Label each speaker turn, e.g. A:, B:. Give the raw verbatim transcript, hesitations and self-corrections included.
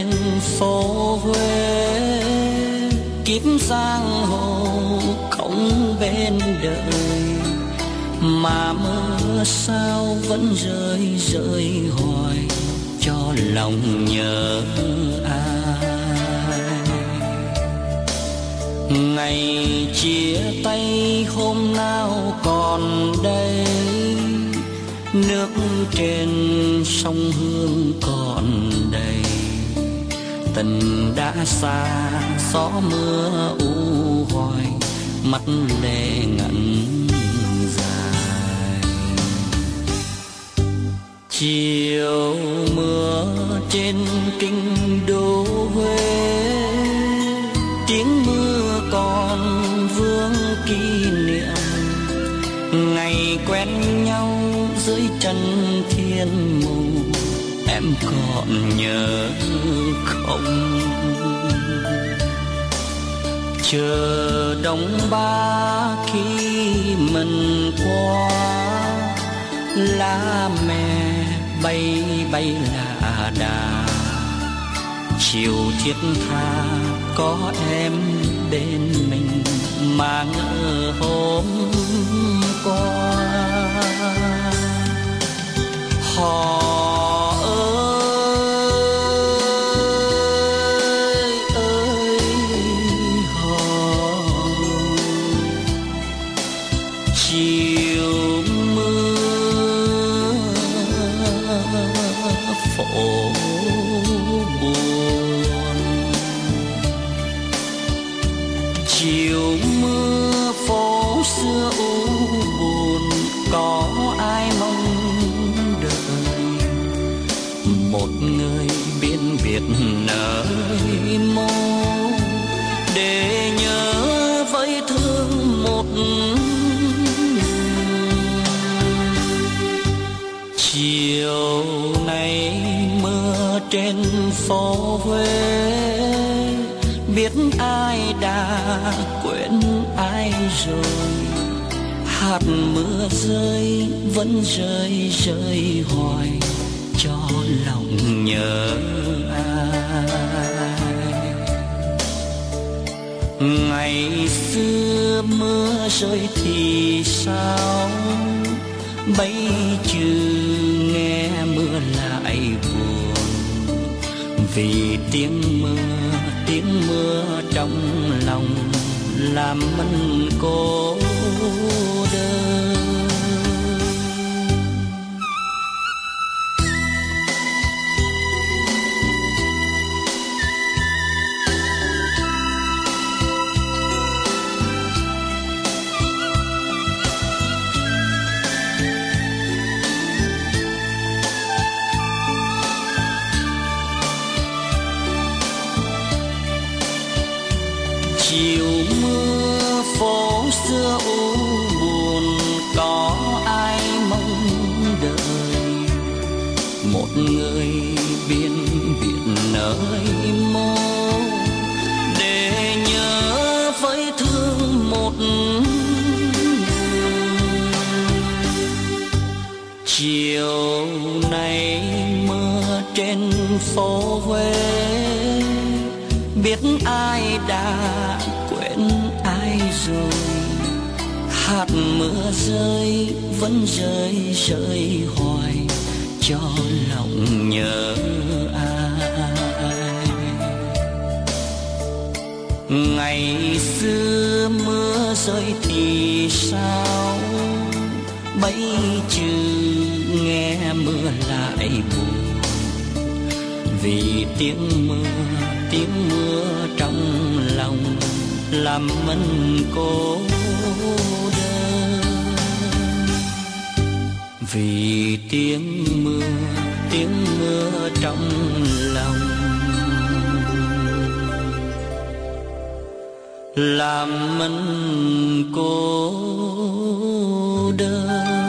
A: phố Huế, kiếp giang hồ không bên đời, mà mưa sao vẫn rơi rơi hoài cho lòng nhớ ai. Ngày chia tay hôm nào còn đây, nước trên sông Hương còn đầy, tình đã xa gió mưa u hoài, mắt lệ ngẩn dài. Chiều mưa trên kinh đô Huế, tiếng mưa còn vương kỷ niệm ngày quen nhau dưới chân thiên mù. Em còn nhớ không? Chờ đông ba khi mình qua, lá me bay bay lạ đà, chiều thiết tha có em bên mình mà ngỡ hôm qua. Họ ơi ơi họ, chiều mưa phố buồn, chiều mưa phố xưa u buồn, có ai mong đợi một người biên biệt nơi mô, để nhớ với thương một người. Chiều nay mưa trên phố Huế, biết ai đã quên ai rồi, hạt mưa rơi vẫn rơi rơi hoài cho lòng nhớ ai. Ngày xưa mưa rơi thì sao, bây giờ nghe mưa lại buồn, vì tiếng mưa tiếng mưa trong lòng làm mình cô đơn. Chiều mưa phố xưa u buồn, có ai mong đợi một người biên biệt nơi mô, để nhớ với thương một người. Chiều nay mưa trên phố Huế, biết ai đã quên ai rồi, hạt mưa rơi vẫn rơi rơi hoài cho lòng nhớ ai. Ngày xưa mưa rơi thì sao, bây giờ nghe mưa lại buồn, vì tiếng mưa tiếng mưa trong lòng làm mình cô đơn. Vì tiếng mưa tiếng mưa trong lòng làm mình cô đơn.